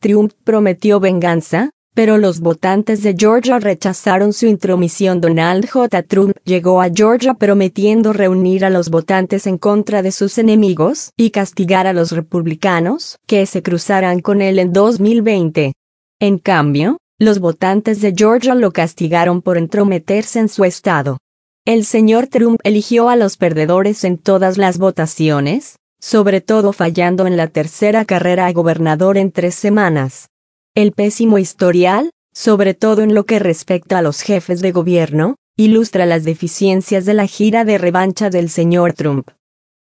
Trump prometió venganza, pero los votantes de Georgia rechazaron su intromisión. Donald J. Trump llegó a Georgia prometiendo reunir a los votantes en contra de sus enemigos y castigar a los republicanos que se cruzaran con él en 2020. En cambio, los votantes de Georgia lo castigaron por entrometerse en su estado. El señor Trump eligió a los perdedores en todas las votaciones, sobre todo fallando en la tercera carrera a gobernador en 3 semanas. El pésimo historial, sobre todo en lo que respecta a los jefes de gobierno, ilustra las deficiencias de la gira de revancha del señor Trump.